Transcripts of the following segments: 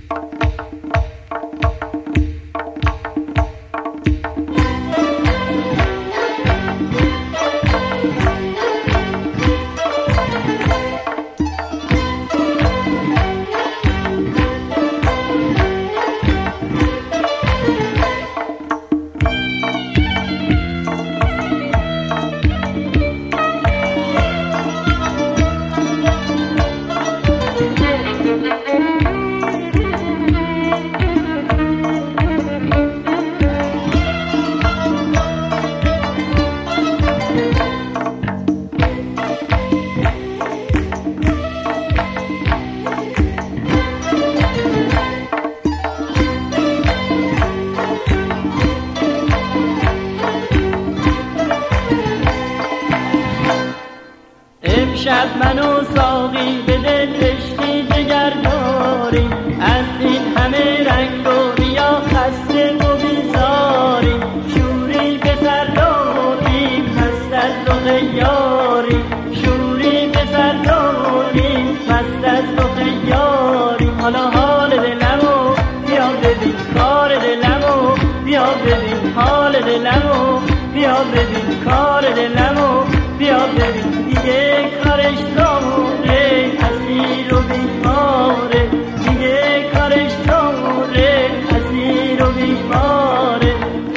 امشب من و ساقی به دل عشقی جگر داریم، از این همه رنگ و ریا خسته و بیزاریم، شوری به سر داریم مست از رخ یاریم، شوری به سر داریم مست از رخ یاریم. حالا حال دلمو بیا ببین، کار دلمو بیا ببین، حال دلمو بیا ببین، کار دلمو بیا ببین. دیگه کارش دوره اسیر و بیماره، دیگه کارش دوره اسیر و بیماره.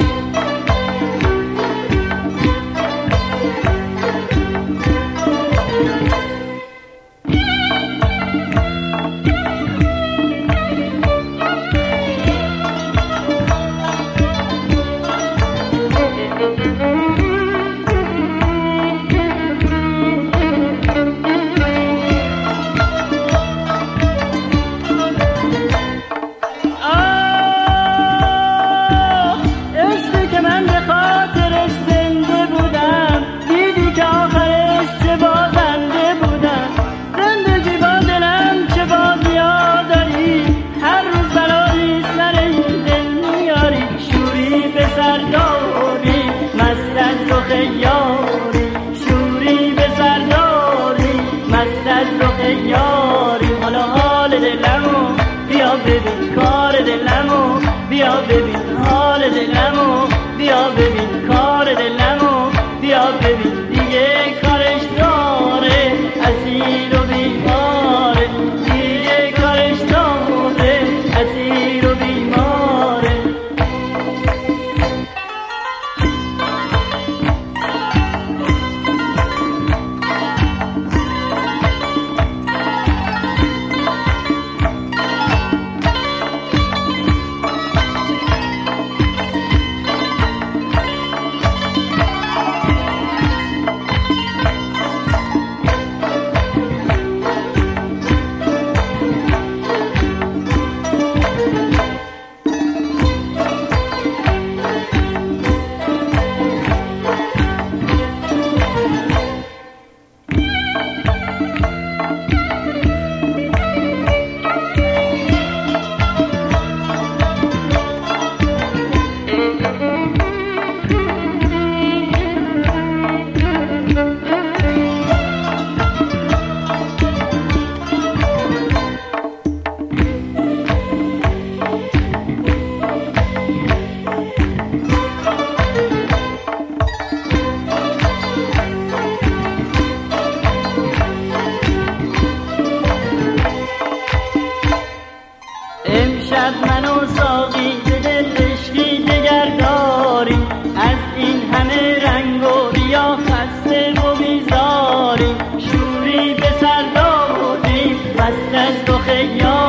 شوری به سر داری مست از رخ یاری. حالا حال دلمو بیا ببین، کار دلمو بیا ببین، حال دلمو بیا ببین، کار دلمو بیا ببین. دیگه کارش داره اسیر و بیماره، دیگه کارش داره اسیر و بیماره. امشب من و ساقی به دل عشقی دگر داریم، از این همه رنگ و ریا خسته و بیزاریم، شوری به سر داریم مست از رخ یاریم.